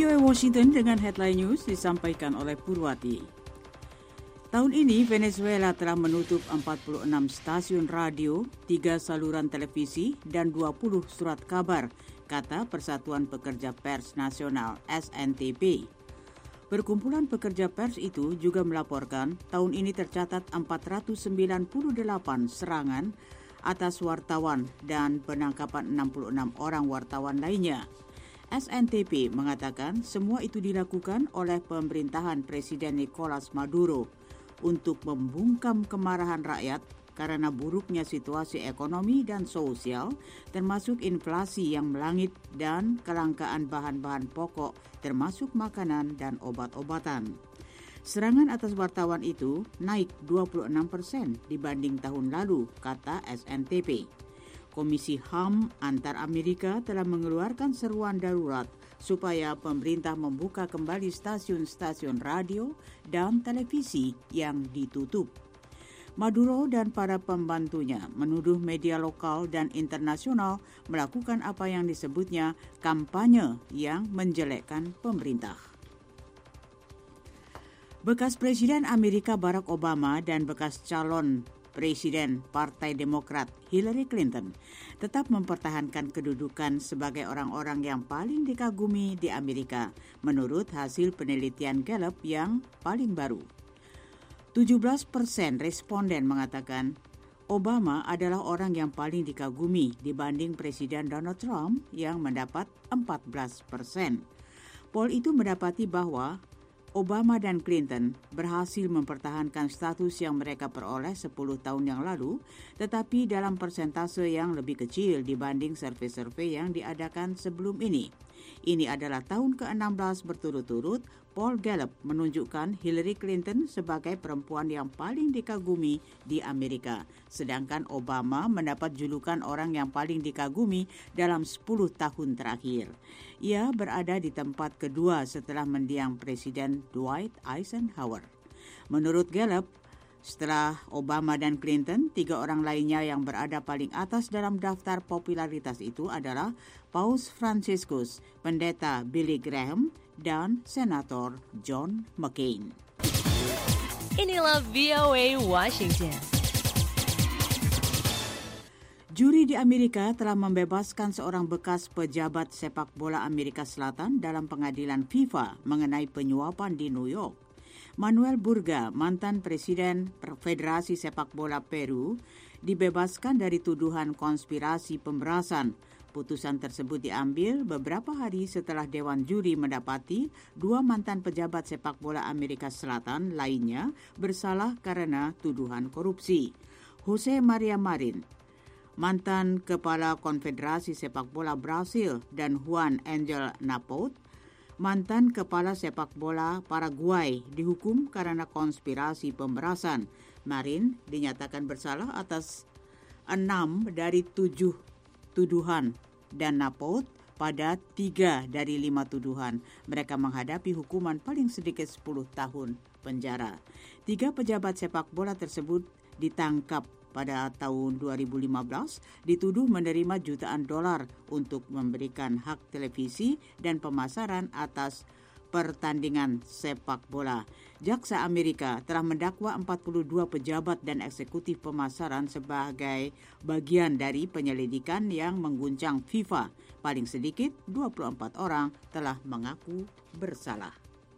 VOA Washington dengan headline news disampaikan oleh Purwati. Tahun ini Venezuela telah menutup 46 stasiun radio, 3 saluran televisi, dan 20 surat kabar, kata Persatuan Pekerja Pers Nasional SNTP. Perkumpulan pekerja pers itu juga melaporkan tahun ini tercatat 498 serangan atas wartawan dan penangkapan 66 orang wartawan lainnya. SNTP mengatakan semua itu dilakukan oleh pemerintahan Presiden Nicolas Maduro untuk membungkam kemarahan rakyat karena buruknya situasi ekonomi dan sosial, termasuk inflasi yang melangit dan kelangkaan bahan-bahan pokok, termasuk makanan dan obat-obatan. Serangan atas wartawan itu naik 26% dibanding tahun lalu, kata SNTP. Komisi HAM antar Amerika telah mengeluarkan seruan darurat supaya pemerintah membuka kembali stasiun-stasiun radio dan televisi yang ditutup. Maduro dan para pembantunya menuduh media lokal dan internasional melakukan apa yang disebutnya kampanye yang menjelekkan pemerintah. Bekas Presiden Amerika Barack Obama dan bekas calon Presiden Partai Demokrat Hillary Clinton tetap mempertahankan kedudukan sebagai orang-orang yang paling dikagumi di Amerika menurut hasil penelitian Gallup yang paling baru. 17% responden mengatakan Obama adalah orang yang paling dikagumi dibanding Presiden Donald Trump yang mendapat 14%. Poll itu mendapati bahwa Obama dan Clinton berhasil mempertahankan status yang mereka peroleh 10 tahun yang lalu, tetapi dalam persentase yang lebih kecil dibanding survei-survei yang diadakan sebelum ini. Ini adalah tahun ke-16 berturut-turut poll Gallup menunjukkan Hillary Clinton sebagai perempuan yang paling dikagumi di Amerika, sedangkan Obama mendapat julukan orang yang paling dikagumi dalam 10 tahun terakhir. Ia berada di tempat kedua setelah mendiang Presiden Dwight Eisenhower. Menurut Gallup, setelah Obama dan Clinton, 3 orang lainnya yang berada paling atas dalam daftar popularitas itu adalah Paus Franciscus, Pendeta Billy Graham, dan Senator John McCain. Inilah VOA Washington. Juri di Amerika telah membebaskan seorang bekas pejabat sepak bola Amerika Selatan dalam pengadilan FIFA mengenai penyuapan di New York. Manuel Burga, mantan Presiden Federasi Sepak Bola Peru, dibebaskan dari tuduhan konspirasi pemerasan. Putusan tersebut diambil beberapa hari setelah Dewan Juri mendapati 2 mantan pejabat sepak bola Amerika Selatan lainnya bersalah karena tuduhan korupsi. Jose Maria Marin, mantan Kepala Konfederasi Sepak Bola Brasil, dan Juan Angel Napout, mantan Kepala Sepak Bola Paraguay, dihukum karena konspirasi pemerasan. Marin dinyatakan bersalah atas 6 dari 7 tuduhan dan Napout pada 3 dari 5 tuduhan. Mereka menghadapi hukuman paling sedikit 10 tahun penjara. 3 pejabat sepak bola tersebut ditangkap pada tahun 2015 dituduh menerima jutaan dolar untuk memberikan hak televisi dan pemasaran atas pertandingan sepak bola. Jaksa Amerika telah mendakwa 42 pejabat dan eksekutif pemasaran sebagai bagian dari penyelidikan yang mengguncang FIFA. Paling sedikit 24 orang telah mengaku bersalah.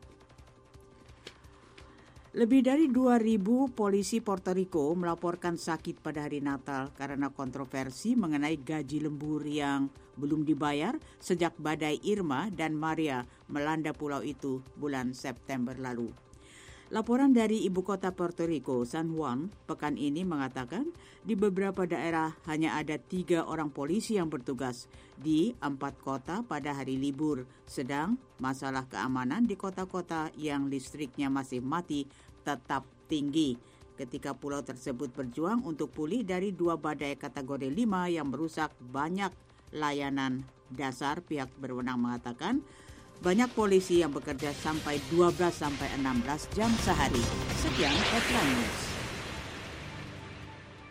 Lebih dari 2.000 polisi Puerto Rico melaporkan sakit pada hari Natal karena kontroversi mengenai gaji lembur yang belum dibayar sejak badai Irma dan Maria melanda pulau itu bulan September lalu. Laporan dari ibu kota Puerto Rico, San Juan, pekan ini mengatakan di beberapa daerah hanya ada 3 orang polisi yang bertugas di 4 kota pada hari libur, sedang masalah keamanan di kota-kota yang listriknya masih mati tetap tinggi. Ketika pulau tersebut berjuang untuk pulih dari 2 badai kategori 5 yang merusak banyak layanan dasar, pihak berwenang mengatakan banyak polisi yang bekerja sampai 12-16 jam sehari. Sekian headline news.